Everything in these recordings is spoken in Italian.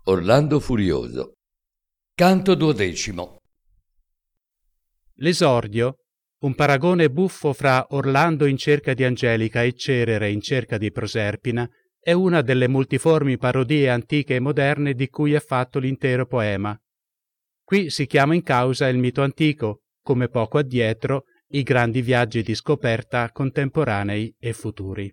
Orlando Furioso. Canto 12. L'esordio, un paragone buffo fra Orlando in cerca di Angelica e Cerere in cerca di Proserpina, è una delle multiformi parodie antiche e moderne di cui è fatto l'intero poema. Qui si chiama in causa il mito antico, come poco addietro i grandi viaggi di scoperta contemporanei e futuri.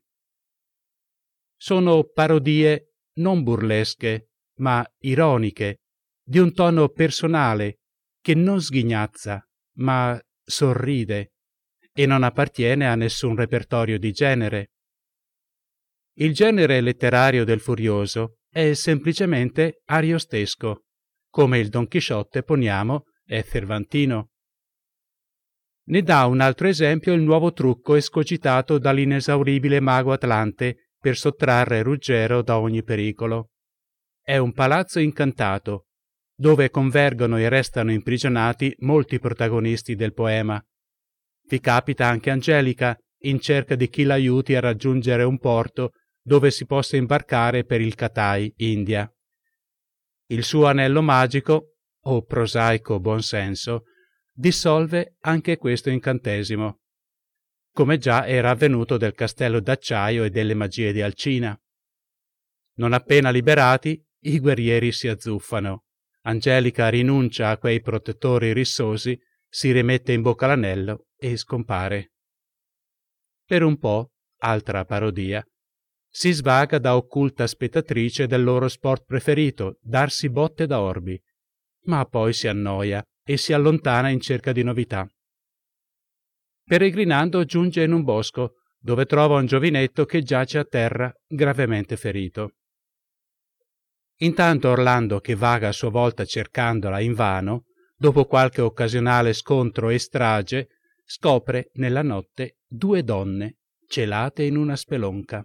Sono parodie non burlesche, ma ironiche, di un tono personale che non sghignazza, ma sorride, e non appartiene a nessun repertorio di genere. Il genere letterario del Furioso è semplicemente ariostesco, come il Don Chisciotte, poniamo, è cervantino. Ne dà un altro esempio il nuovo trucco escogitato dall'inesauribile mago Atlante per sottrarre Ruggero da ogni pericolo. È un palazzo incantato, dove convergono e restano imprigionati molti protagonisti del poema. Vi capita anche Angelica, in cerca di chi l'aiuti a raggiungere un porto dove si possa imbarcare per il Cathay, India. Il suo anello magico, o prosaico buonsenso, dissolve anche questo incantesimo, come già era avvenuto del castello d'acciaio e delle magie di Alcina. Non appena liberati, i guerrieri si azzuffano. Angelica rinuncia a quei protettori rissosi, si rimette in bocca l'anello e scompare. Per un po', altra parodia, si svaga da occulta spettatrice del loro sport preferito, darsi botte da orbi, ma poi si annoia e si allontana in cerca di novità. Peregrinando giunge in un bosco, dove trova un giovinetto che giace a terra gravemente ferito. Intanto Orlando, che vaga a sua volta cercandola invano, dopo qualche occasionale scontro e strage, scopre nella notte 2 donne celate in una spelonca.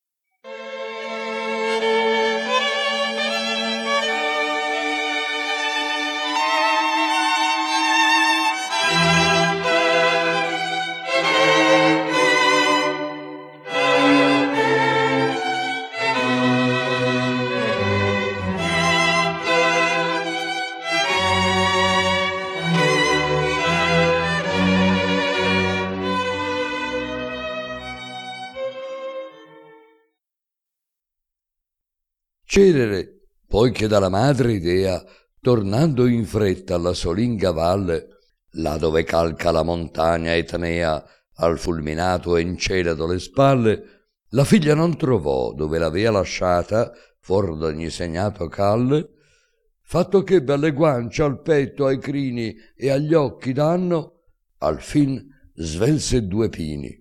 Cerere, poi che dalla madre idea, tornando in fretta alla solinga valle, là dove calca la montagna etnea, al fulminato encelato le spalle, la figlia non trovò dove l'avea lasciata, fuor d'ogni segnato calle, fatto che alle guance, al petto, ai crini e agli occhi danno, al fin svelse 2 pini.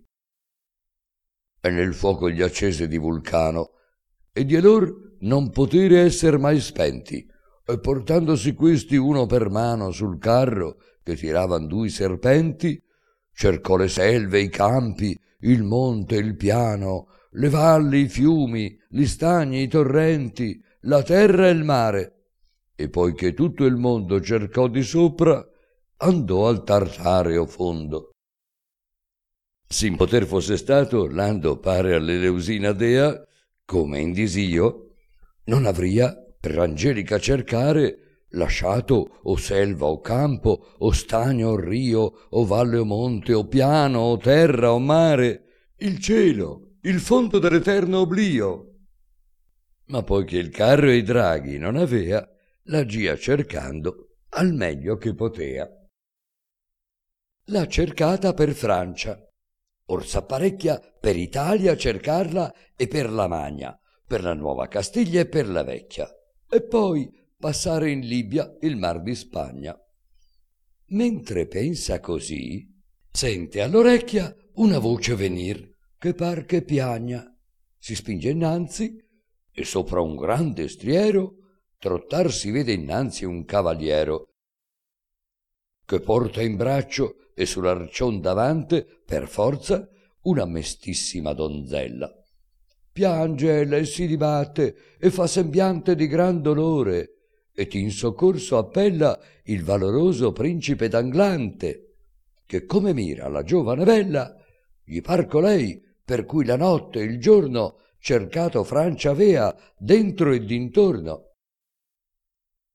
E nel fuoco gli accese di Vulcano, e di lor non potere esser mai spenti, e portandosi questi uno per mano sul carro che tiravan 2 serpenti, cercò le selve, i campi, il monte, il piano, le valli, i fiumi, gli stagni, i torrenti, la terra e il mare, e poiché tutto il mondo cercò di sopra, andò al Tartareo fondo. Sin poter fosse stato Orlando pare all'Eleusina dea, come in disio, non avria per Angelica cercare lasciato o selva o campo o stagno o rio o valle o monte o piano o terra o mare, il cielo, il fondo dell'eterno oblio. Ma poiché il carro e i draghi non avea, la gia cercando al meglio che potea. L'ha cercata per Francia, or s'apparecchia per Italia cercarla e per la Magna, per la Nuova Castiglia e per la Vecchia, e poi passare in Libia il mar di Spagna. Mentre pensa così, sente all'orecchia una voce venir, che par che piagna. Si spinge innanzi, e sopra un grande striero trottar si vede innanzi un cavaliero, che porta in braccio e sull'arcion davante, per forza, una mestissima donzella. Piange ella e si dibatte e fa sembiante di gran dolore, ed in soccorso appella il valoroso principe d'Anglante, che come mira la giovane bella, gli par colei per cui la notte e il giorno cercato Francia avea dentro e d'intorno.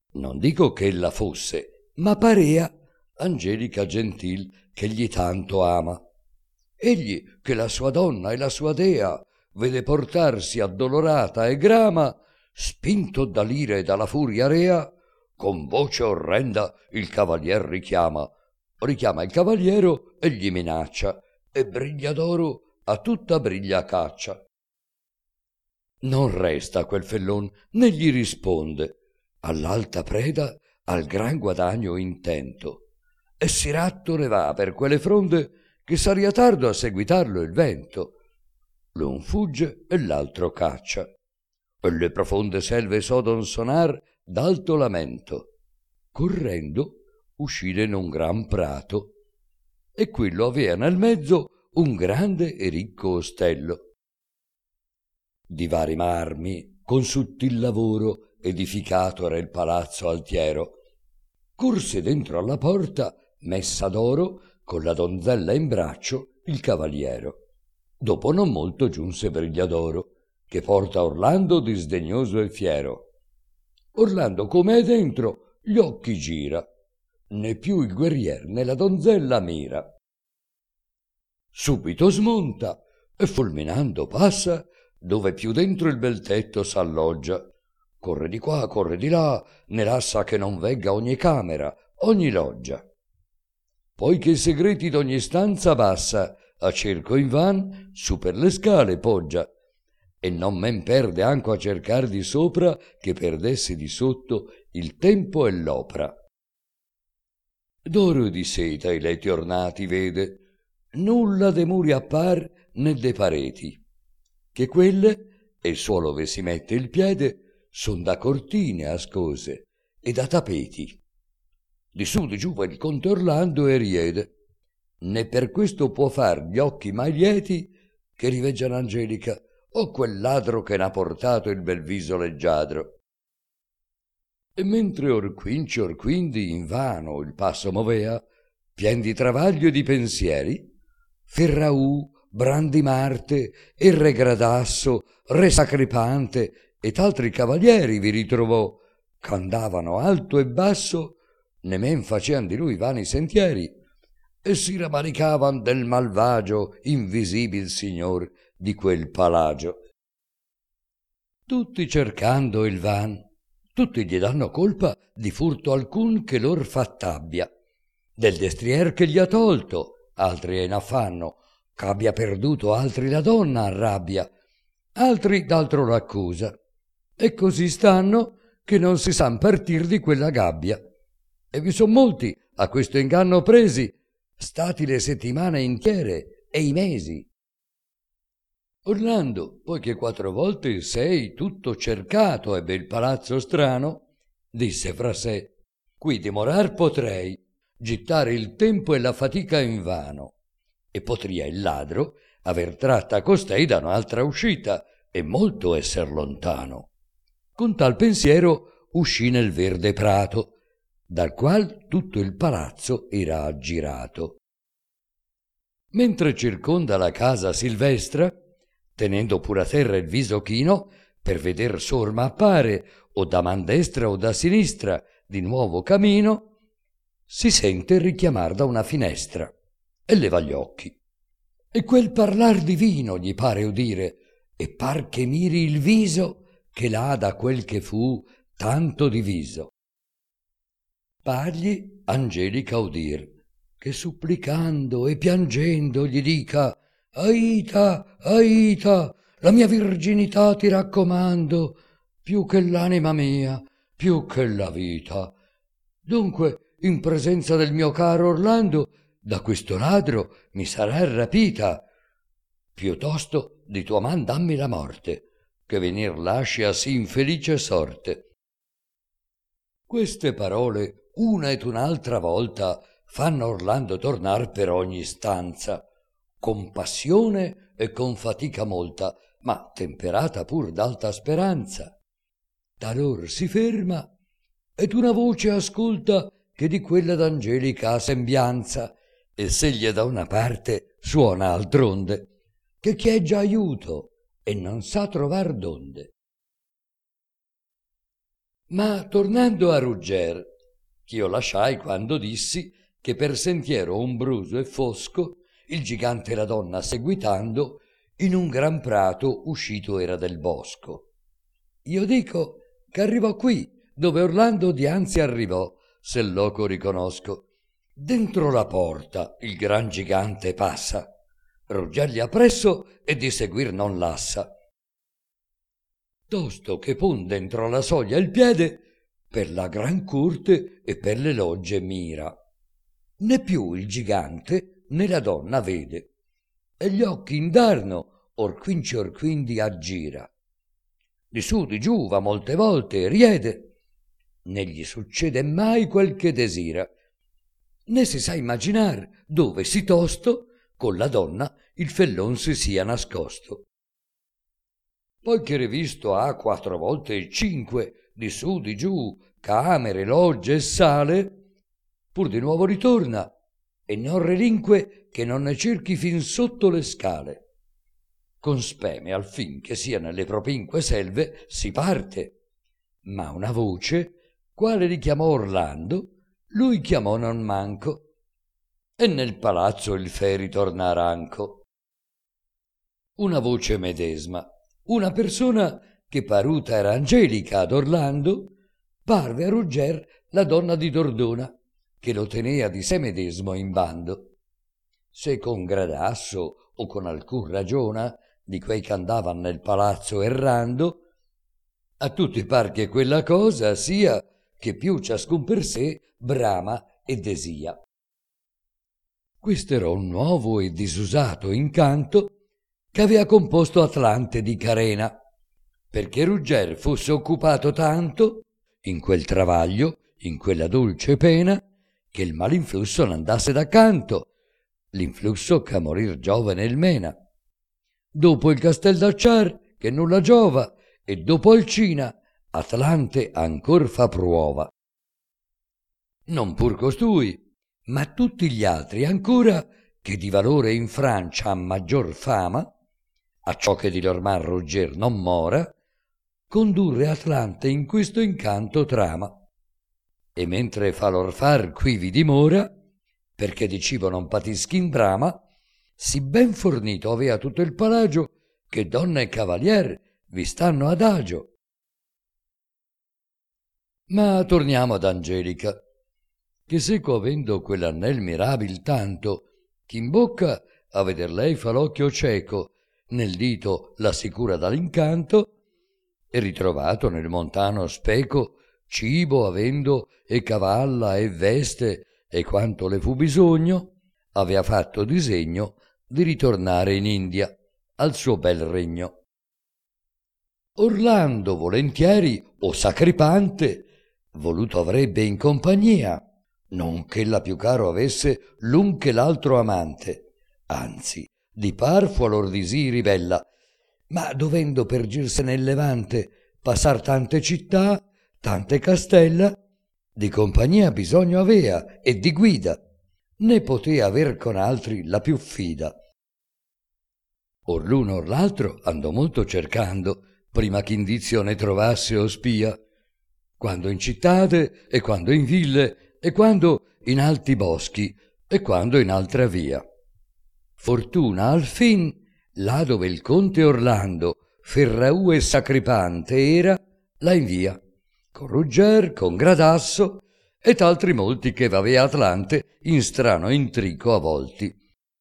Non dico che ella fosse, ma parea Angelica gentil che gli tanto ama. Egli che la sua donna e la sua dea vede portarsi addolorata e grama, spinto dall'ira e dalla furia rea, con voce orrenda il cavalier richiama il cavaliero e gli minaccia, e Brigliadoro a tutta briglia caccia. Non resta quel fellon né gli risponde, all'alta preda al gran guadagno intento, e si ratto ne va per quelle fronde che saria tardo a seguitarlo il vento. L'un fugge e l'altro caccia, e le profonde selve sodon sonar d'alto lamento. Correndo uscire in un gran prato, e quello avea nel mezzo un grande e ricco ostello. Di vari marmi, con sottil lavoro, edificato era il palazzo altiero. Corse dentro alla porta, messa d'oro, con la donzella in braccio, il cavaliero. Dopo non molto giunse Brigliadoro, che porta Orlando disdegnoso e fiero. Orlando come è dentro, gli occhi gira, né più il guerrier né la donzella mira. Subito smonta e fulminando passa dove più dentro il bel tetto s'alloggia. Corre di qua, corre di là, ne lassa che non vegga ogni camera, ogni loggia. Poi che i segreti d'ogni stanza bassa, a cerco invan, su per le scale poggia, e non men perde anco a cercar di sopra che perdesse di sotto il tempo e l'opra. D'oro e di seta i letti ornati vede, nulla de muri appar né de pareti, che quelle, e il suolo ove si mette il piede, son da cortine ascose e da tappeti. Di su di giù va il conte Orlando e riede, né per questo può far gli occhi mai lieti che riveggiano Angelica o quel ladro che n'ha portato il bel viso leggiadro. E mentre orquindi invano il passo movea, pien di travaglio e di pensieri, Ferraù, Brandimarte, e Re Gradasso, Re Sacripante e t'altri cavalieri vi ritrovò, ch'andavano alto e basso, nemen facean di lui vani sentieri, e si ramaricavan del malvagio invisibil signor di quel palagio. Tutti cercando il van, tutti gli danno colpa di furto alcun che lor fatt'abbia, del destrier che gli ha tolto, altri è in affanno, ch'abbia perduto altri la donna a rabbia, altri d'altro l'accusa, e così stanno che non si san partir di quella gabbia. E vi son molti a questo inganno presi, stati le settimane intiere e i mesi. Orlando, poiché 4 volte sei tutto cercato ebbe il palazzo strano, disse fra sé, qui dimorar potrei, gittare il tempo e la fatica invano, e potria il ladro aver tratta costei da un'altra uscita e molto esser lontano. Con tal pensiero uscì nel verde prato, dal qual tutto il palazzo era aggirato. Mentre circonda la casa silvestra, tenendo pur a terra il viso chino, per veder sorma appare, o da man destra o da sinistra, di nuovo camino, si sente richiamar da una finestra, e leva gli occhi. E quel parlar divino gli pare udire, e par che miri il viso che l'ha da quel che fu tanto diviso. Pargli Angelica udir, che supplicando e piangendo gli dica: Aita, Aita, la mia virginità ti raccomando, più che l'anima mia, più che la vita. Dunque, in presenza del mio caro Orlando, da questo ladro mi sarà rapita. Piuttosto di tua man dammi la morte, che venir lasci a sì infelice sorte. Queste parole, una ed un'altra volta, fanno Orlando tornar per ogni stanza, con passione e con fatica molta, ma temperata pur d'alta speranza. Talor si ferma ed una voce ascolta che di quella d'Angelica ha sembianza, e s'egli da una parte suona altronde, che chieggia aiuto e non sa trovar donde. Ma tornando a Rugger, ch'io lasciai quando dissi che per sentiero ombroso e fosco il gigante e la donna seguitando in un gran prato uscito era del bosco. Io dico che arrivò qui, dove Orlando dianzi arrivò, se il loco riconosco. Dentro la porta il gran gigante passa, Rugger gli appresso e di seguir non lassa. Tosto che pon dentro la soglia il piede, per la gran corte e per le logge mira. Né più il gigante né la donna vede, e gli occhi indarno or quindi aggira. Di su di giù va molte volte e riede, né gli succede mai quel che desira, né si sa immaginar dove si tosto con la donna il fellon si sia nascosto. Poi che rivisto ha 4 volte e 5, di su di giù, camere, logge e sale, pur di nuovo ritorna e non relinque che non ne cerchi fin sotto le scale. Con speme al fin che sia nelle propinque selve si parte, ma una voce, quale richiamò Orlando, lui chiamò non manco, e nel palazzo il fe ritorna ranco. Una voce medesma, una persona che paruta era angelica ad Orlando, parve a Rugger la donna di Dordona, che lo tenea di sé medesmo in bando. Se con gradasso o con alcun ragiona di quei che andavan nel palazzo errando, a tutti par che quella cosa sia che più ciascun per sé brama e desia. Quest'era un nuovo e disusato incanto che avea composto Atlante di Carena, perché Rugger fosse occupato tanto in quel travaglio, in quella dolce pena, che il malinflusso n'andasse da canto, l'influsso che a morir giovane il mena. Dopo il castel d'acciar che nulla giova, e dopo Alcina Atlante ancor fa pruova. Non pur costui, ma tutti gli altri ancora, che di valore in Francia han maggior fama, acciò che di lor man Rugger non mora, condurre Atlante in questo incanto trama. E mentre fa lor far quivi dimora, perché di cibo non patischi in brama, si ben fornito avea tutto il palagio, che donna e cavalier vi stanno adagio. Ma torniamo ad Angelica, che seco avendo quell'annel mirabil tanto, ch'in bocca a veder lei fa l'occhio cieco, nel dito la sicura dall'incanto, e ritrovato nel montano speco cibo avendo e cavalla e veste e quanto le fu bisogno, avea fatto disegno di ritornare in India al suo bel regno. Orlando volentieri o sacripante voluto avrebbe in compagnia, non che la più caro avesse l'un che l'altro amante, anzi di par fu a lor disiri bella, ma dovendo per girse nel Levante passar tante città, tante castella, di compagnia bisogno avea e di guida, né potea aver con altri la più fida. Or l'uno or l'altro andò molto cercando, prima che indizio ne trovasse o spia, quando in cittade e quando in ville e quando in alti boschi e quando in altra via. Fortuna al fin, là dove il conte Orlando Ferraù e sacripante era, la invia, con Rugger, con Gradasso ed altri molti che v'avea Atlante in strano intrico avolti.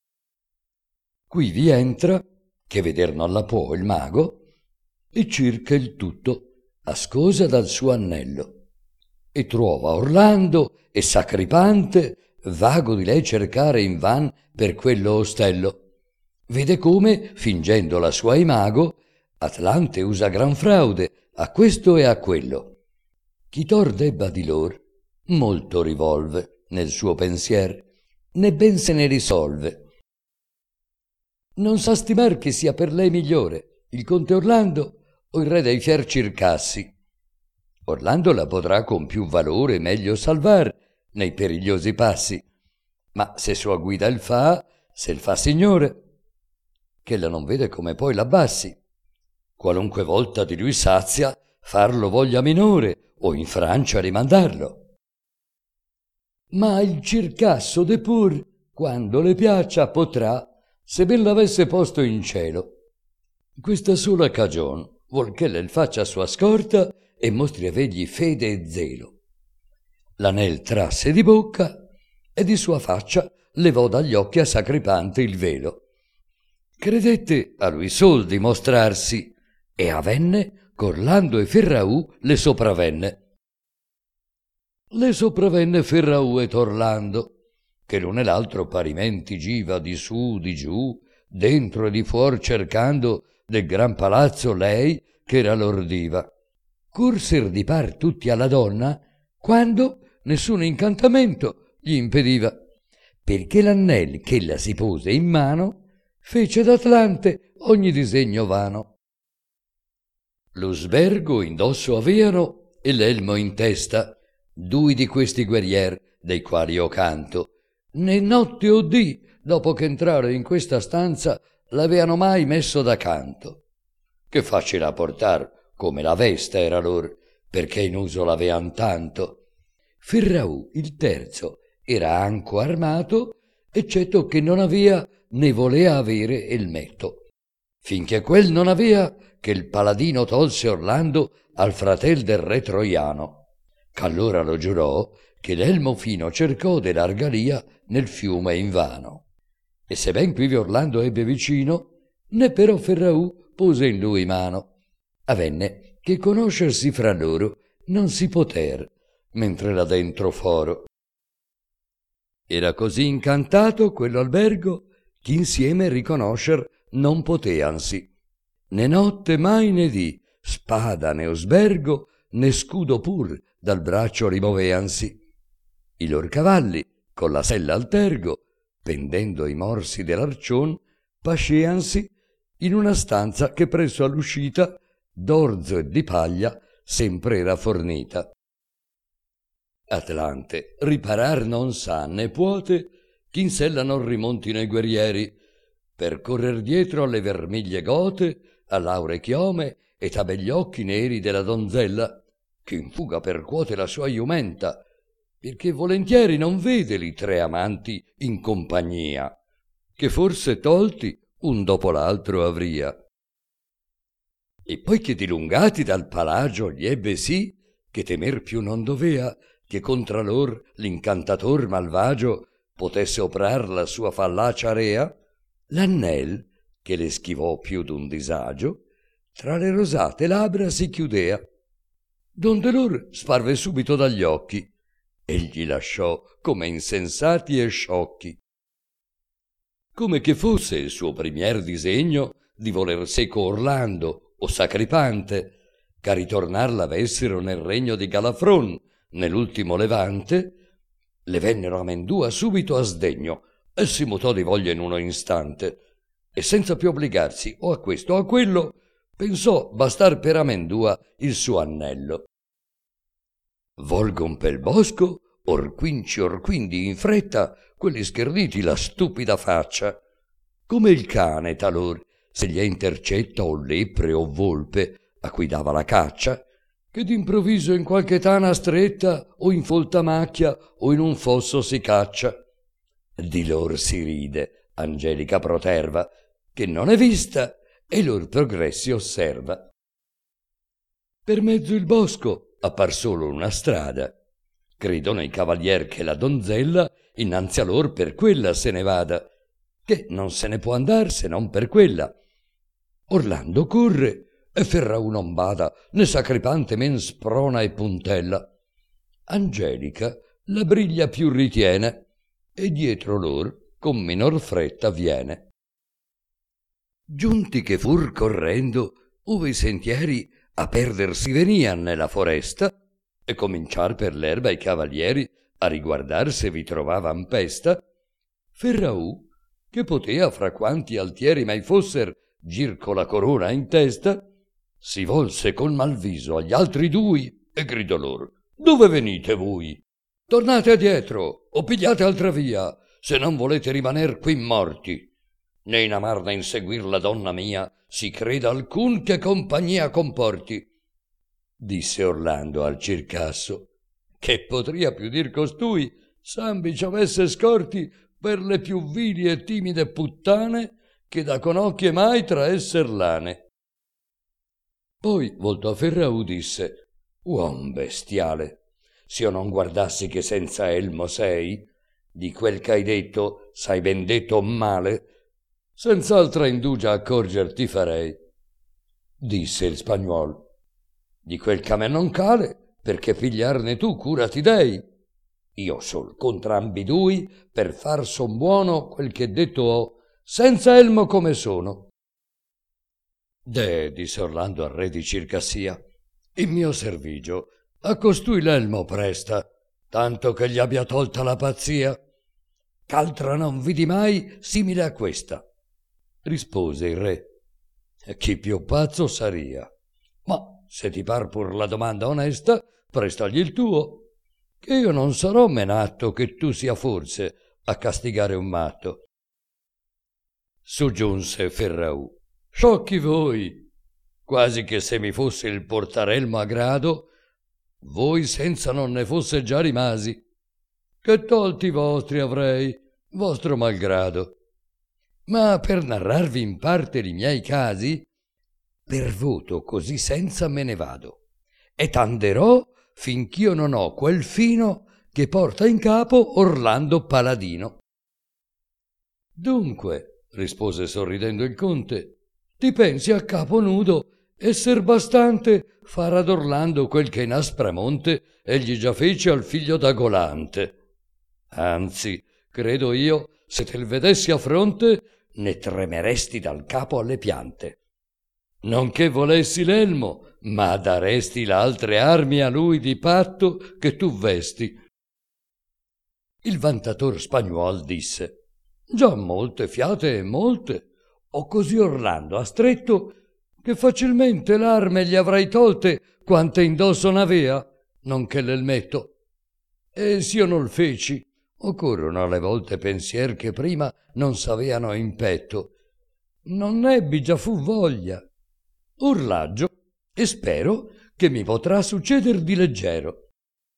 Qui vi entra, che veder non la può il mago, e circa il tutto ascosa dal suo annello, e trova Orlando e sacripante vago di lei cercare invan per quello ostello. Vede come, fingendo la sua imago, Atlante usa gran fraude a questo e a quello. Chi tor debba di lor, molto rivolve nel suo pensier, né ben se ne risolve. Non sa stimar che sia per lei migliore il conte Orlando o il re dei fier Circassi. Orlando la potrà con più valore meglio salvar nei perigliosi passi, ma se sua guida il fa, se il fa signore, che la non vede come poi l'abbassi. Qualunque volta di lui sazia, farlo voglia minore o in Francia rimandarlo. Ma il Circasso de pur, quando le piaccia, potrà, se ben l'avesse posto in cielo. Questa sola cagion vuol che le faccia sua scorta e mostri a vegli fede e zelo. L'anel trasse di bocca e di sua faccia levò dagli occhi a Sacripante il velo. Credette a lui sol dimostrarsi e avenne ch'Orlando e Ferraù le sopravenne. Le sopravenne Ferraù et Orlando, che l'un e l'altro parimenti giva di su di giù, dentro e di fuor cercando del gran palazzo lei che era lor diva. Corser di par tutti alla donna, quando nessun incantamento gli impediva, perché l'annel ch'ella si pose in mano fece d'Atlante ogni disegno vano. Lo sbergo indosso aveano e l'elmo in testa due di questi guerrier dei quali io canto, né notte o dì dopo che entrare in questa stanza l'aveano mai messo da canto. Che facile a portar come la veste era lor, perché in uso l'avean tanto. Ferraù il terzo era anco armato, eccetto che non avea né volea avere elmetto, finché quel non avea che il paladino tolse Orlando al fratel del re troiano, ch'allora lo giurò che l'elmo fino cercò de largalia nel fiume invano. E se ben quivi Orlando ebbe vicino, né però Ferraù pose in lui mano. Avenne che conoscersi fra loro non si poter, mentre là dentro foro. Era così incantato quello albergo ch'insieme riconoscer non poteansi, né notte mai né dì, spada né osbergo, né scudo pur dal braccio rimoveansi. I lor cavalli, con la sella al tergo, pendendo i morsi dell'arcion, pasceansi in una stanza che presso all'uscita d'orzo e di paglia sempre era fornita. Atlante riparar non sa né puote ch'in sella non rimontino i guerrieri, per correr dietro alle vermiglie gote, all'aure chiome e a begli occhi neri della donzella, che in fuga percuote la sua iumenta, perché volentieri non vede li tre amanti in compagnia, che forse tolti un dopo l'altro avria. E poi che dilungati dal palagio gli ebbe sì, che temer più non dovea, che contra lor l'incantator malvagio potesse oprar la sua fallacia rea, l'annel, che le schivò più d'un disagio, tra le rosate labbra si chiudea, donde lor sparve subito dagli occhi, e gli lasciò come insensati e sciocchi. Come che fosse il suo primier disegno di voler seco Orlando o Sacripante, che a ritornar l'avessero nel regno di Galafron, nell'ultimo levante, le vennero amendua subito a sdegno e si mutò di voglia in uno istante, e senza più obbligarsi o a questo o a quello, pensò bastar per amendua il suo annello. Volgon pel bosco, or quindi in fretta, quelli scherniti la stupida faccia, come il cane talor, se gli intercetta o lepre o volpe a cui dava la caccia, che d'improvviso in qualche tana stretta o in folta macchia o in un fosso si caccia. Di lor si ride, Angelica proterva, che non è vista e lor progressi osserva. Per mezzo il bosco appar solo una strada. Credono i cavalier che la donzella innanzi a lor per quella se ne vada, che non se ne può andar se non per quella. Orlando corre e Ferraù non bada, né Sacripante men sprona e puntella. Angelica la briglia più ritiene e dietro lor con minor fretta viene. Giunti che fur correndo, ove i sentieri a perdersi venian nella foresta, e cominciar per l'erba i cavalieri a riguardar se vi trovavan pesta, Ferraù, che potea fra quanti altieri mai fosser gir co la corona in testa, si volse col malviso agli altri dui e gridò lor: «Dove venite voi? Tornate adietro o pigliate altra via, se non volete rimaner qui morti. Né in amar né in seguir la donna mia si creda alcun che compagnia comporti». disse Orlando al Circasso, che potria più dir costui, s'ambi ci avesse scorti per le più vili e timide puttane che da conocchie mai tra esser lane. Poi voltò a Ferraù disse: uom bestiale, s'io non guardassi che senza elmo sei, di quel che hai detto s'hai ben detto male, senz'altra indugia accorgerti farei. Disse il spagnuol: di quel che a me non cale, perché pigliarne tu cura ti dei. Io sol contra ambidui per far son buono quel che detto ho, senza elmo come sono. Disse Orlando al re di Circassia, in mio servigio a costui l'elmo presta, tanto che gli abbia tolta la pazzia, ch'altra non vidi mai simile a questa. Rispose il re: chi più pazzo saria? Ma se ti par pur la domanda onesta, prestagli il tuo, che io non sarò menatto che tu sia forse a castigare un matto. Soggiunse Ferraù: sciocchi voi, quasi che se mi fosse il portarelmo a grado, voi senza non ne fosse già rimasi, che tolti vostri avrei, vostro malgrado. Ma per narrarvi in parte li miei casi, per voto così senza me ne vado, e t'anderò finch'io non ho quel fino che porta in capo Orlando Paladino. Dunque, rispose sorridendo il conte, ti pensi a capo nudo esser bastante far ad Orlando quel che in Aspramonte egli già fece al figlio d'Agolante. Anzi, credo io, se te l vedessi a fronte, ne tremeresti dal capo alle piante. Non che volessi l'elmo, ma daresti l'altre armi a lui di patto che tu vesti. Il vantator spagnuol disse: già molte fiate e molte, ho così Orlando ha stretto che facilmente l'arme gli avrai tolte quante indosso n'avea, nonché l'elmetto. E s'io non l feci, occorrono alle volte pensier che prima non s'aveano in petto. Non ebbi già fu voglia. Urlaggio e spero che mi potrà succeder di leggero.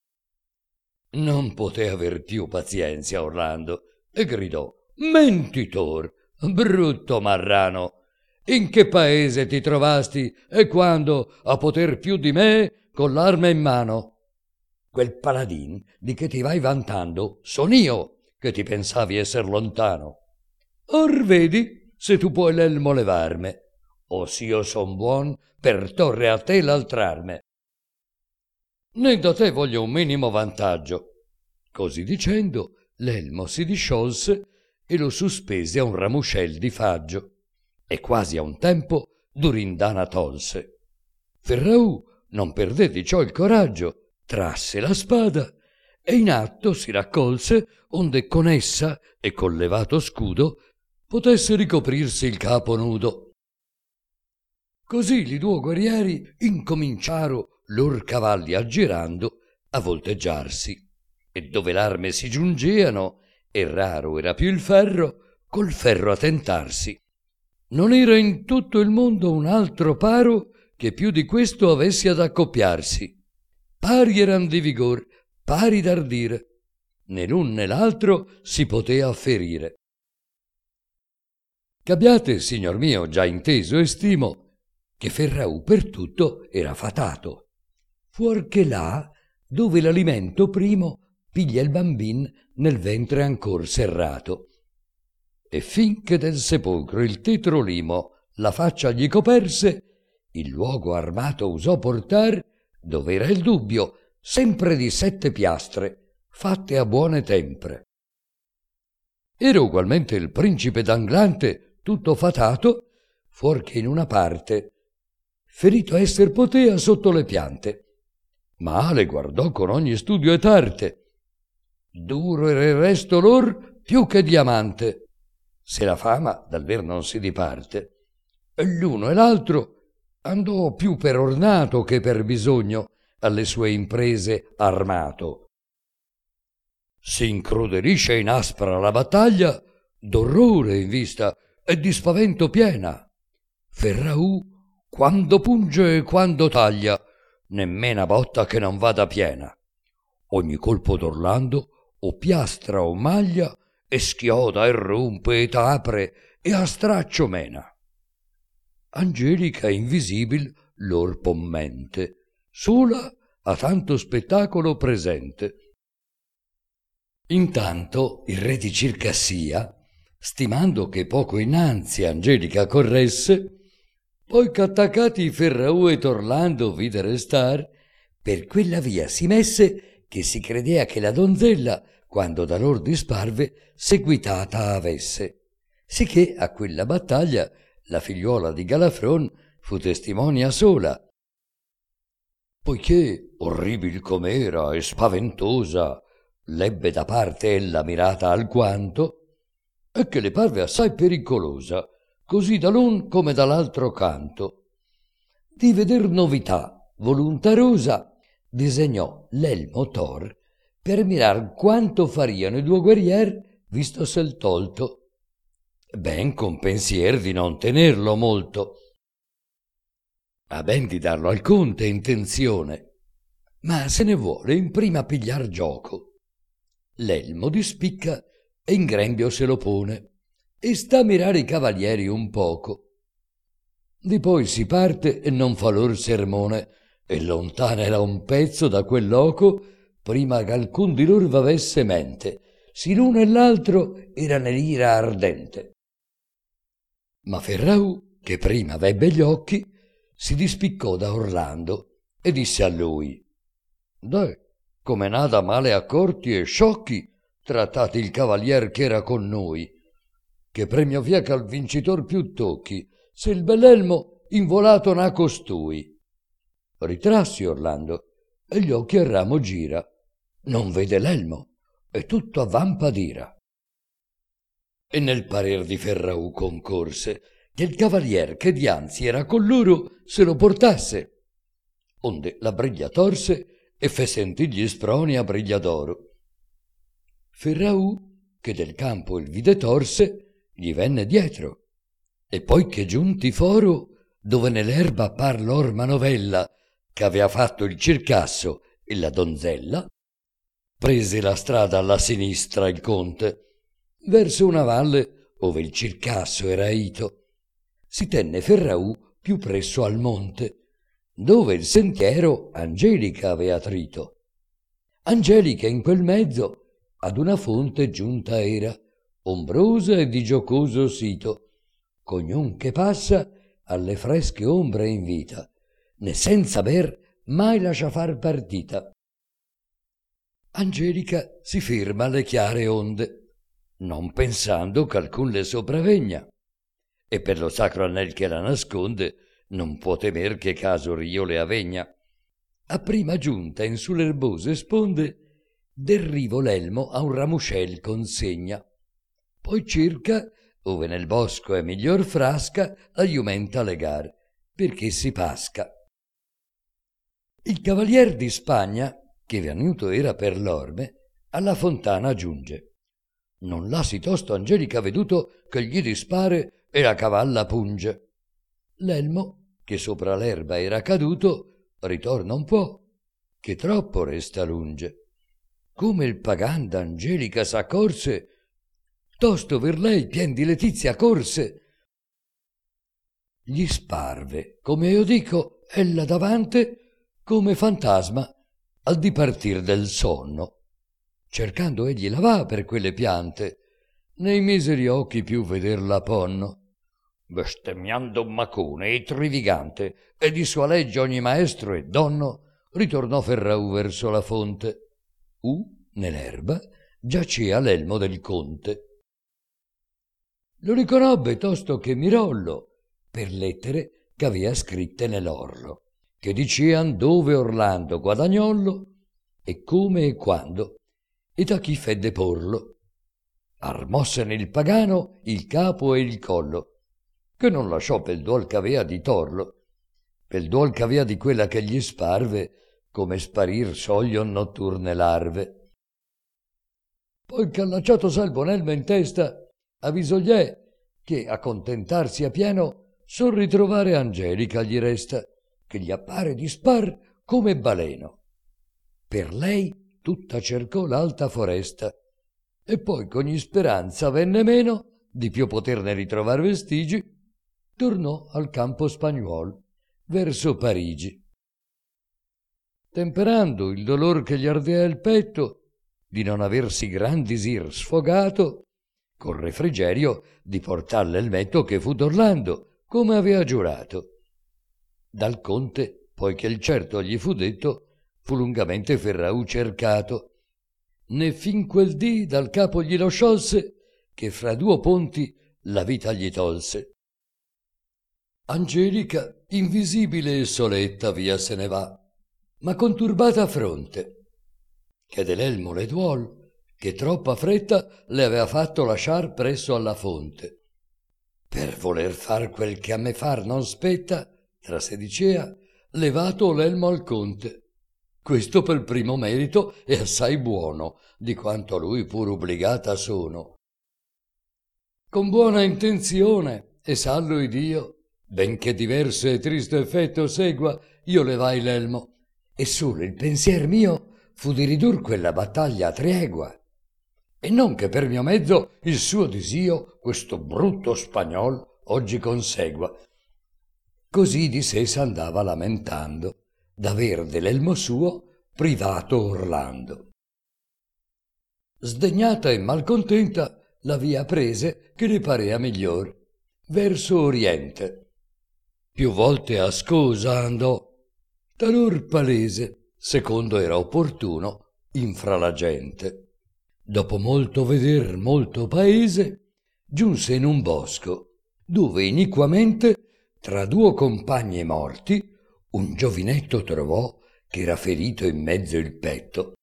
Non poté aver più pazienzia Orlando e gridò: mentitor, brutto marrano, in che paese ti trovasti e quando a poter più di me con l'arma in mano? Quel paladin di che ti vai vantando son io, che ti pensavi esser lontano. Or vedi se tu puoi l'elmo levarme, o s'io son buon per torre a te l'altrarme. Né da te voglio un minimo vantaggio. Così dicendo, l'elmo si disciolse e lo sospese a un ramuscel di faggio, e quasi a un tempo Durindana tolse. Ferraù non perdé di ciò il coraggio, trasse la spada e in atto si raccolse onde con essa e col levato scudo potesse ricoprirsi il capo nudo. Così li duo guerrieri incominciaro lor cavalli aggirando a volteggiarsi, e dove l'arme si giungeano e raro era più il ferro, col ferro a tentarsi. Non era in tutto il mondo un altro paro che più di questo avessi ad accoppiarsi. Pari eran di vigor, pari d'ardire, né l'un né l'altro si potea ferire. Ch'abbiate, signor mio, già inteso e stimo che Ferraù per tutto era fatato, fuorché là dove l'alimento primo piglia il bambin nel ventre ancor serrato. E fin che del sepolcro il tetro limo la faccia gli coperse, il luogo armato usò portar, dove era il dubbio, sempre di 7 piastre, fatte a buone tempre. Era ugualmente il principe d'Anglante tutto fatato, fuorché in una parte, ferito esser potea sotto le piante, ma le guardò con ogni studio et arte. Duro era il resto lor più che diamante, se la fama dal ver non si diparte, e l'uno e l'altro andò più per ornato che per bisogno alle sue imprese armato. Si incruderisce in aspra la battaglia, d'orrore in vista e di spavento piena. Ferraù, quando punge e quando taglia, nemmeno a botta che non vada piena. Ogni colpo d'Orlando o piastra o maglia, e schioda e rompe e t'apre e a straccio mena. Angelica invisibil lor pommente, sola a tanto spettacolo presente. Intanto il re di Circassia, stimando che poco innanzi Angelica corresse, poi ch'attaccati Ferraù ed Orlando vide restar, per quella via si messe che si credea che la donzella, quando da lor disparve, seguitata avesse, sicché a quella battaglia la figliuola di Galafron fu testimonia sola. Poiché, orribil com'era e spaventosa, l'ebbe da parte ella mirata alquanto, e che le parve assai pericolosa, così da l'un come dall'altro canto. Di veder novità volontarosa, disegnò l'elmo Thor per mirar quanto fariano i due guerrier vistosel tolto, ben con pensier di non tenerlo molto. Ha ben di darlo al conte intenzione, ma se ne vuole in prima pigliar gioco. L'elmo dispicca e in grembio se lo pone, e sta a mirare i cavalieri un poco. Di poi si parte e non fa lor sermone, e lontana era un pezzo da quel loco, prima che alcun di lor v'avesse mente, si l'uno e l'altro era nell'ira ardente. Ma Ferraù, che prima avebbe gli occhi, si dispiccò da Orlando e disse a lui: «Deh, come nada male accorti e sciocchi trattati il cavalier che era con noi, che premio via che al vincitor più tocchi, se il bell'elmo involato n'ha costui». Ritrassi Orlando e gli occhi al ramo gira, non vede l'elmo e tutto avvampa d'ira. E nel parer di Ferraù concorse che il cavalier che dianzi era con loro se lo portasse, onde la briglia torse e fe sentì gli sproni a briglia d'oro. Ferraù, che del campo il vide torse, gli venne dietro, e poi che giunti foro, dove nell'erba par lor manovella, che avea fatto il Circasso e la donzella, prese la strada alla sinistra il conte, verso una valle ove il Circasso era ito. Si tenne Ferraù più presso al monte, dove il sentiero Angelica avea trito. Angelica in quel mezzo ad una fonte giunta era, ombrosa e di giocoso sito, cognun che passa alle fresche ombre invita, né senza ber mai lascia far partita. Angelica si ferma alle chiare onde, non pensando ch'alcun le sopravegna, e per lo sacro anel che la nasconde non può temer che caso rio le avegna. A prima giunta in su l'erbose sponde, del rivo l'elmo a un ramuscel consegna, poi cerca, ove nel bosco è miglior frasca, la jumenta legar, perché si pasca. Il cavalier di Spagna, che venuto era per l'orme, alla fontana giunge. Non l'ha sì tosto Angelica veduto che gli dispare e la cavalla punge. L'elmo, che sopra l'erba era caduto, ritorna un po', che troppo resta lunge. Come il pagan d'Angelica s'accorse, tosto ver lei pien di letizia corse. Gli sparve, come io dico, ella davante, come fantasma al dipartir del sonno. Cercando egli la va per quelle piante, nei miseri occhi più vederla ponno. Bestemmiando un macone e trivigante, e di sua legge ogni maestro e donno, ritornò Ferraù verso la fonte. Nell'erba giacea l'elmo del conte. Lo riconobbe tosto che mirollo, per lettere ch'avea scritte nell'orlo, che dicean dove Orlando guadagnollo, e come e quando, e da chi fe deporlo. Armossene il pagano il capo e il collo, che non lasciò pel duol ch'avea di torlo, pel duol ch'avea di quella che gli sparve, come sparir soglion notturne larve. Poi che allacciato s'ha il bonelmo in testa, avviso gli è che a contentarsi a pieno sol ritrovare Angelica gli resta, che gli appare di spar come baleno. Per lei tutta cercò l'alta foresta, e poi ch'ogni speranza venne meno di più poterne ritrovar vestigi, tornò al campo spagnuol verso Parigi. Temperando il dolor che gli ardea il petto di non aversi gran disir sfogato, col refrigerio di portar l'elmetto che fu d'Orlando, come avea giurato. Dal conte, poi che il certo gli fu detto, fu lungamente Ferraù cercato, né fin quel dì dal capo glielo sciolse, che fra due ponti la vita gli tolse. Angelica, invisibile e soletta, via se ne va, ma con turbata fronte, che dell'elmo le duol, che troppa fretta le avea fatto lasciar presso alla fonte. Per voler far quel che a me far non spetta, tra sé dicea, levato l'elmo al conte. Questo pel primo merito è assai buono, di quanto a lui pur obbligata sono. Con buona intenzione, e sallo Iddio, benché diverso e tristo effetto segua, io levai l'elmo, e solo il pensier mio fu di ridur quella battaglia a tregua, e non che per mio mezzo il suo disio questo brutto spagnol oggi consegua. Così di sé s'andava lamentando, d'aver dell'elmo suo privato Orlando. Sdegnata e malcontenta, la via prese che le parea miglior, verso oriente. Più volte a scosa andò, talor palese, secondo era opportuno, infra la gente. Dopo molto veder molto paese, giunse in un bosco, dove iniquamente, tra due compagni morti, un giovinetto trovò che era ferito in mezzo il petto.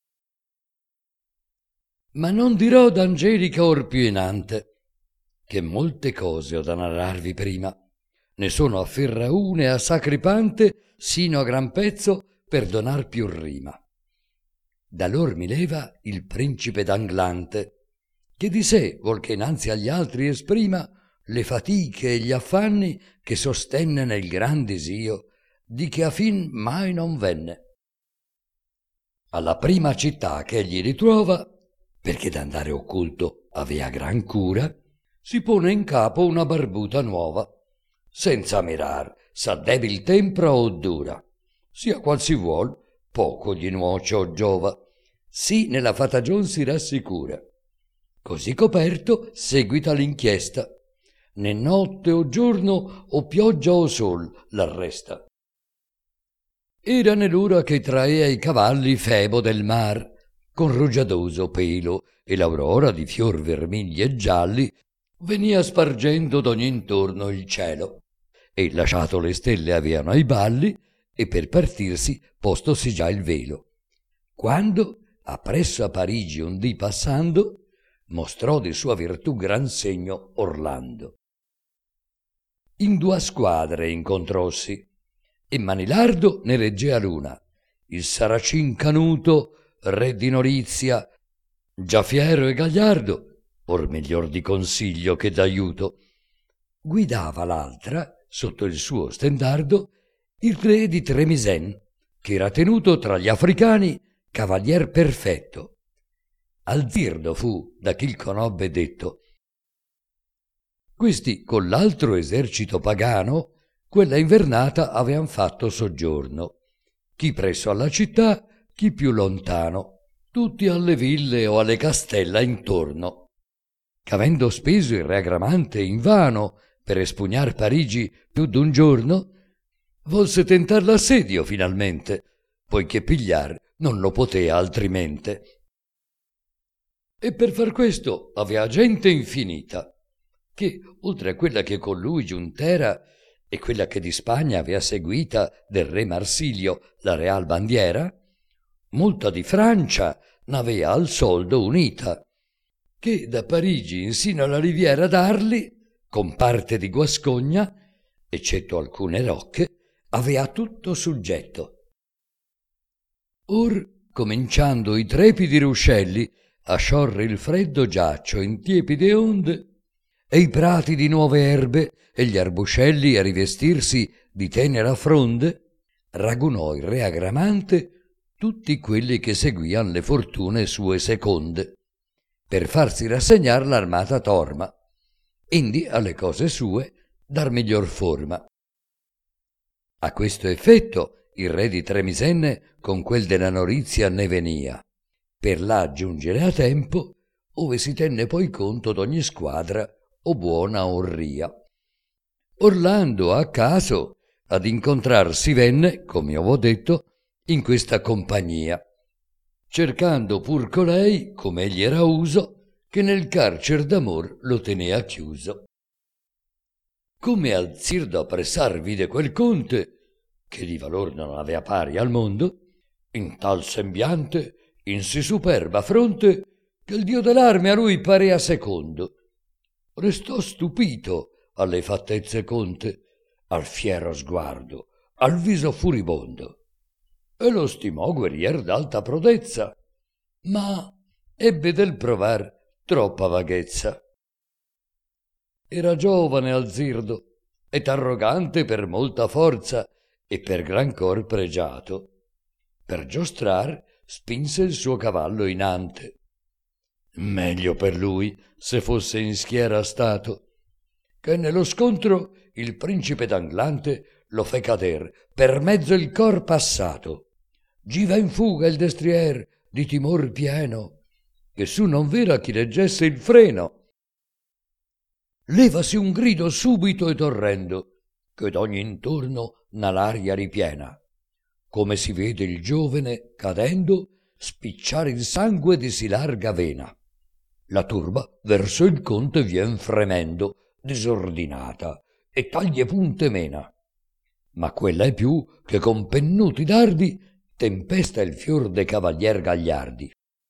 Ma non dirò d'Angelica or più inante, che molte cose ho da narrarvi prima, ne sono a Ferraune e a Sacripante sino a gran pezzo per donar più rima. Da lor mi leva il principe d'Anglante, che di sé vuol che innanzi agli altri esprima le fatiche e gli affanni che sostenne nel gran disio di che a fin mai non venne. Alla prima città che egli ritrova, perché d'andare occulto avea gran cura, si pone in capo una barbuta nuova, senza mirar s'ha debil tempra o dura, sia qual si vuol, poco gli nuoce o giova, sì nella fatagion si rassicura. Così coperto seguita l'inchiesta, né notte o giorno o pioggia o sol l'arresta. Era nell'ora che traea i cavalli Febo del mar, con rugiadoso pelo e l'aurora di fior vermigli e gialli venia spargendo d'ogni intorno il cielo, e lasciato le stelle aveano ai balli, e per partirsi postosi già il velo. Quando, appresso a Parigi un dì passando, mostrò di sua virtù gran segno Orlando. In due squadre incontrossi, e Manilardo ne reggea l'una, il Saracin Canuto, re di Norizia, già fiero e gagliardo, or miglior di consiglio che d'aiuto. Guidava l'altra, sotto il suo stendardo, il re di Tremisen, che era tenuto tra gli africani cavalier perfetto. Alzirdo fu da chi il conobbe detto. Questi con l'altro esercito pagano quella invernata avean fatto soggiorno, chi presso alla città, chi più lontano, tutti alle ville o alle castella intorno. Ch'avendo speso il re Agramante invano per espugnar Parigi più d'un giorno, volse tentar l'assedio finalmente, poiché pigliar non lo potea altrimente. E per far questo avea gente infinita, che, oltre a quella che con lui giunt'era e quella che di Spagna avea seguita del re Marsilio la real bandiera, molta di Francia n'avea al soldo unita, che da Parigi insino alla riviera d'Arli, con parte di Guascogna, eccetto alcune rocche, avea tutto suggetto. Or, cominciando i trepidi ruscelli a sciorre il freddo giaccio in tiepide onde, e i prati di nuove erbe e gli arbuscelli a rivestirsi di tenera fronde, ragunò il re Agramante tutti quelli che seguian le fortune sue seconde, per farsi rassegnar l'armata torma, indi alle cose sue dar miglior forma. A questo effetto il re di Tremisenne con quel della Norizia ne venia, per là giungere a tempo, ove si tenne poi conto d'ogni squadra o buona o ria. Orlando a caso ad incontrar si venne, come ho detto, in questa compagnia, cercando pur colei, come egli era uso, che nel carcer d'amor lo tenea chiuso. Come al zir da appressar vide quel conte, che di valor non avea pari al mondo, in tal sembiante, in sì superba fronte, che il dio dell'arme a lui parea secondo. Restò stupito alle fattezze conte, al fiero sguardo, al viso furibondo, e lo stimò guerrier d'alta prodezza, ma ebbe del provar troppa vaghezza. Era giovane Alzirdo, ed arrogante per molta forza e per gran cor pregiato. Per giostrar spinse il suo cavallo inante. Meglio per lui se fosse in schiera stato, che nello scontro il principe d'Anglante lo fe cader per mezzo il cor passato. Giva in fuga il destrier di timor pieno, che su non vera chi leggesse il freno. Levasi un grido subito ed orrendo, che d'ogni intorno n'ha l'aria ripiena, come si vede il giovene, cadendo, spicciare il sangue di sì larga vena. La turba verso il conte vien fremendo, disordinata, e taglie punte mena. Ma quella è più che con pennuti dardi tempesta il fior de cavalier gagliardi.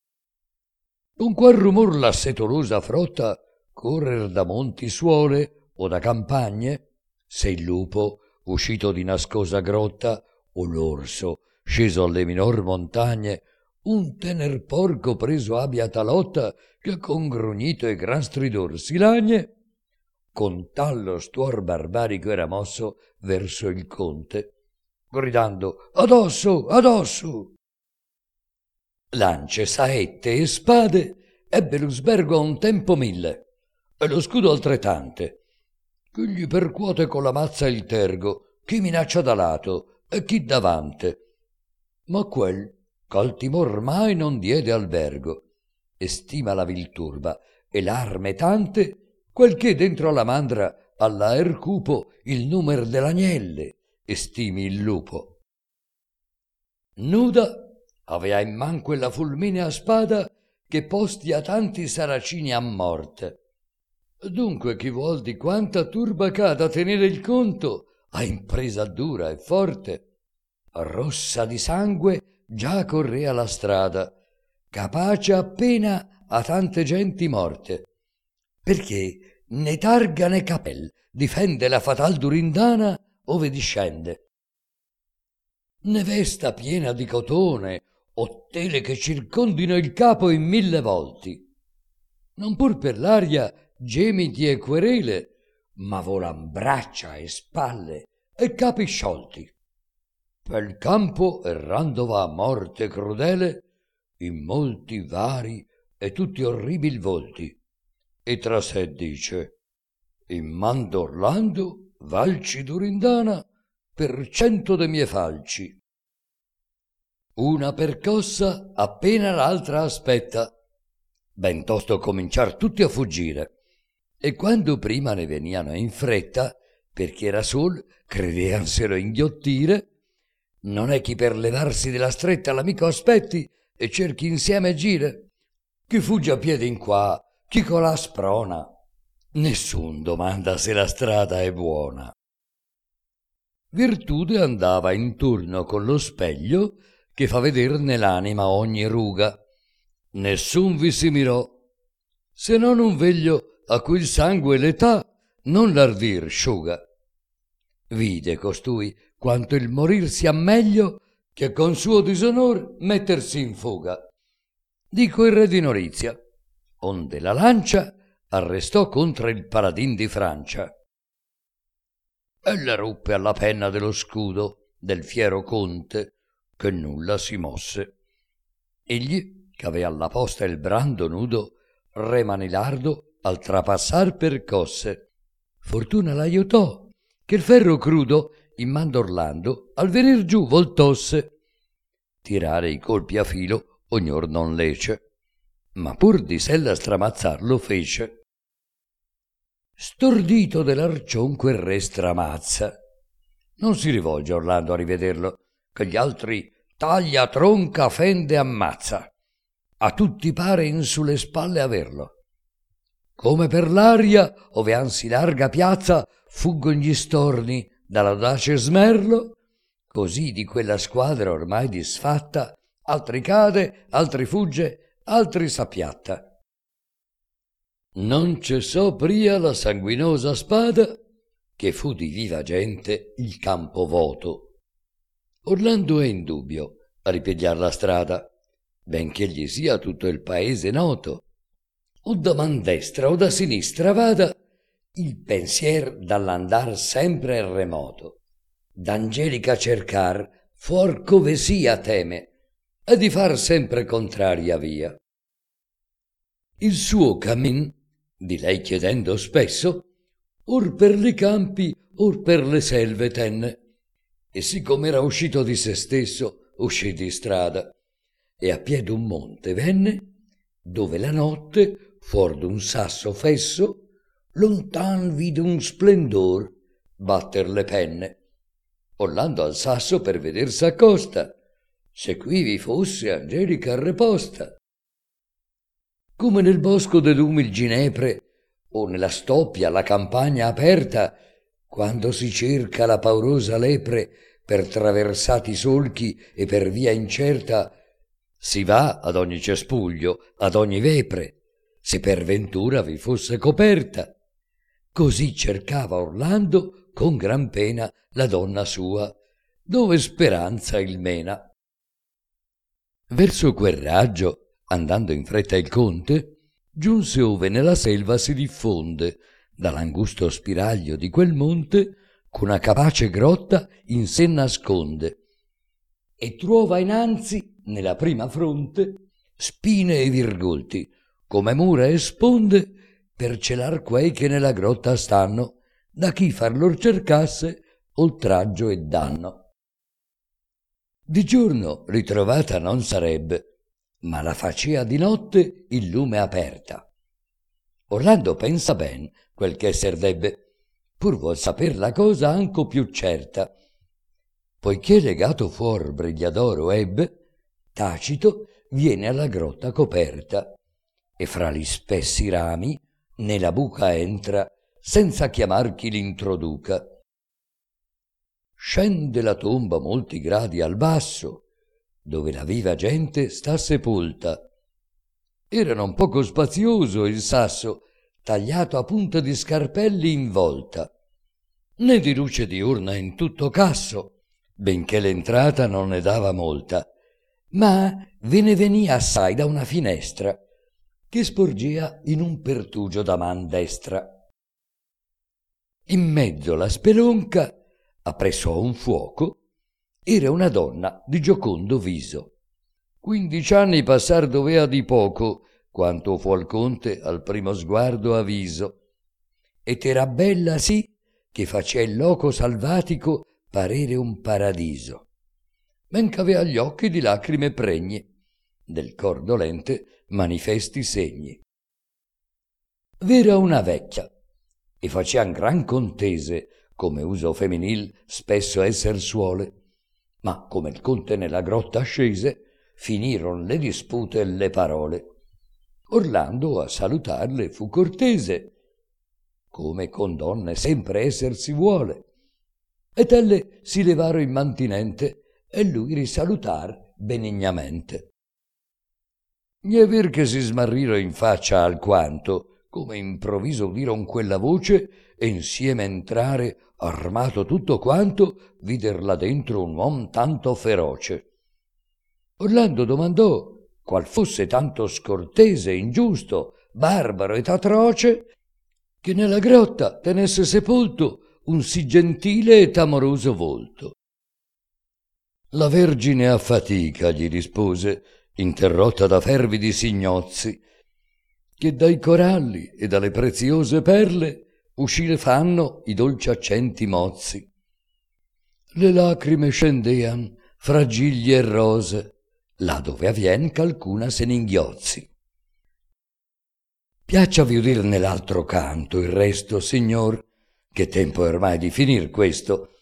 Con qual rumor la setolosa frotta correr da monti suole o da campagne, se il lupo uscito di nascosa grotta o l'orso sceso alle minor montagne, un tener porco preso abbia talotta che con grugnito e gran stridor si lagne, con tallo stuor barbarico era mosso verso il conte, gridando «Adosso, adosso!». Lance, saette e spade ebbe l'usbergo a un tempo 1000, e lo scudo altrettante, che gli percuote con la mazza il tergo, chi minaccia da lato e chi davante. Ma quel c'al timor mai non diede albergo, e stima la vil turba e l'arme tante, quel che dentro alla mandra alla ercupo il numer dell'agnelle estimi il lupo. Nuda avea in man quella fulminea spada che posti a tanti saracini a morte. Dunque chi vuol di quanta turba cada tenere il conto ha impresa dura e forte. Rossa di sangue già correa la strada, capace appena a tante genti morte, perché né targa né capel difende la fatal Durindana ove discende. Né vesta piena di cotone o tele che circondino il capo in 1000 volti. Non pur per l'aria gemiti e querele, ma volan braccia e spalle e capi sciolti. Pel campo errando va a morte crudele in molti vari e tutti orribil volti, e tra sé dice: in man d'Orlando valci Durindana per 100 de mie falci. Una percossa appena l'altra aspetta, ben tosto cominciar tutti a fuggire, e quando prima ne veniano in fretta, perché era sol, credeanselo inghiottire, non è chi per levarsi della stretta l'amico aspetti e cerchi insieme gire, chi fugge a piedi in qua, chi colà sprona, nessun domanda se la strada è buona. Virtude andava intorno con lo speglio che fa veder nell'anima ogni ruga. Nessun vi si mirò, se non un veglio a cui il sangue e l'età non l'ardir sciuga. Vide costui quanto il morir sia meglio che con suo disonor mettersi in fuga. Dico il re di Norizia, onde la lancia arrestò contra il paladin di Francia. Ella ruppe alla penna dello scudo, del fiero conte, che nulla si mosse. Egli, che avea alla posta il brando nudo, re Manilardo al trapassar percosse. Fortuna l'aiutò, che il ferro crudo, in man d'Orlando, al venir giù voltosse. Tirare i colpi a filo ognor non lece, ma pur di sella stramazzar lo fece. Stordito dell'arcion quel re stramazza. Non si rivolge Orlando a rivederlo, che gli altri taglia, tronca, fende, ammazza. A tutti pare in sulle spalle averlo. Come per l'aria, ove anzi larga piazza, fuggon gli storni dall'audace smerlo, così di quella squadra ormai disfatta, altri cade, altri fugge, altri s'appiatta. Non cessò pria la sanguinosa spada, che fu di viva gente il campo voto. Orlando è in dubbio a ripigliar la strada, benché gli sia tutto il paese noto. O da man destra o da sinistra vada, il pensier dall'andar sempre è remoto. D'Angelica cercar, fuor cove sia teme, e di far sempre contraria via. Il suo cammin, di lei chiedendo spesso, or per li campi, or per le selve tenne, e siccome era uscito di se stesso, uscì di strada, e a piè d'un monte venne, dove la notte, fuor d'un sasso fesso, lontan vide un splendor batter le penne. Orlando al sasso per veder s'accosta, se qui vi fosse Angelica reposta. Come nel bosco dell'umil ginepre, o nella stoppia la campagna aperta, quando si cerca la paurosa lepre per traversati solchi e per via incerta, si va ad ogni cespuglio, ad ogni vepre, se per ventura vi fosse coperta. Così cercava Orlando con gran pena la donna sua, dove speranza il mena. Verso quel raggio, andando in fretta il conte, giunse ove nella selva si diffonde, dall'angusto spiraglio di quel monte, c'una capace grotta in sé nasconde, e truova innanzi, nella prima fronte, spine e virgolti, come mura e sponde, per celar quei che nella grotta stanno, da chi far lor cercasse oltraggio e danno. Di giorno ritrovata non sarebbe, ma la facea di notte il lume aperta. Orlando pensa ben quel che esser debbe, pur vuol saper la cosa anco più certa. Poiché legato fuor Brigliadoro ebbe, tacito viene alla grotta coperta, e fra gli spessi rami nella buca entra, senza chiamar chi l'introduca. Scende la tomba molti gradi al basso, dove la viva gente sta sepolta. Era non poco spazioso il sasso, tagliato a punta di scarpelli in volta, né di luce diurna in tutto casso, benché l'entrata non ne dava molta, ma ve ne venia assai da una finestra, che sporgea in un pertugio da man destra. In mezzo la spelonca, appresso a un fuoco, era una donna di giocondo viso. 15 anni passar dovea di poco, quanto fu al conte al primo sguardo aviso, ed era bella sì che facea il loco salvatico parere un paradiso, men ch'avea gli occhi di lacrime pregni, del cor dolente manifesti segni. V'era una vecchia, e facean gran contese, come uso femminil spesso esser suole, ma come il conte nella grotta scese, finiron le dispute e le parole. Orlando a salutarle fu cortese, come con donne sempre esser si vuole, ed elle si levaro immantinente, e lui risalutar benignamente. Gli vir che si smarriro in faccia alquanto, come improvviso udiron quella voce, e insieme entrare, armato tutto quanto, vider là dentro un uom tanto feroce. Orlando domandò qual fosse tanto scortese, ingiusto, barbaro ed atroce, che nella grotta tenesse sepolto un sì gentile ed amoroso volto. La Vergine a fatica, gli rispose, interrotta da fervidi signozzi, che dai coralli e dalle preziose perle uscire fanno i dolci accenti mozzi. Le lacrime scendean fra gigli e rose, là dove avvien ch'alcuna se n'inghiozzi. Piacciavi udirne l'altro canto, il resto, signor, che tempo è ormai di finir questo,